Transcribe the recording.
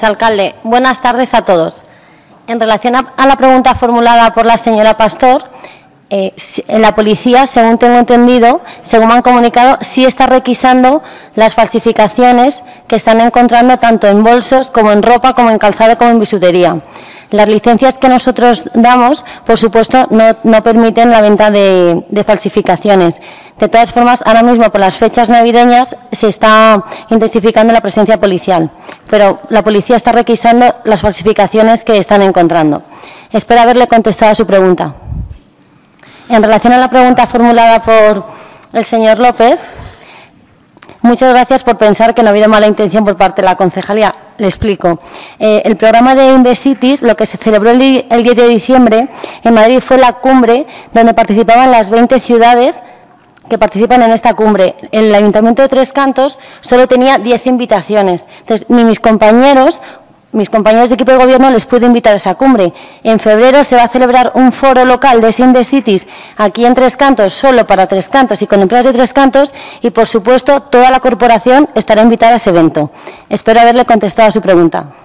Alcalde, buenas tardes a todos. En relación a la pregunta formulada por la señora Pastor, en la policía, según tengo entendido, según me han comunicado, sí está requisando las falsificaciones que están encontrando tanto en bolsos como en ropa, como en calzado, como en bisutería. Las licencias que nosotros damos, por supuesto, no permiten la venta de falsificaciones. De todas formas, ahora mismo por las fechas navideñas se está intensificando la presencia policial, pero la policía está requisando las falsificaciones que están encontrando. Espero haberle contestado a su pregunta. En relación a la pregunta formulada por el señor López, muchas gracias por pensar que no ha habido mala intención por parte de la concejalía. Le explico. El programa de Investitis, lo que se celebró el 10 de diciembre en Madrid, fue la cumbre donde participaban las 20 ciudades que participan en esta cumbre. El Ayuntamiento de Tres Cantos solo tenía 10 invitaciones. Entonces, ni mis compañeros de equipo de gobierno les pude invitar a esa cumbre. En febrero se va a celebrar un foro local de ese Investitis aquí en Tres Cantos, solo para Tres Cantos y con empleados de Tres Cantos, y por supuesto toda la corporación estará invitada a ese evento. Espero haberle contestado a su pregunta.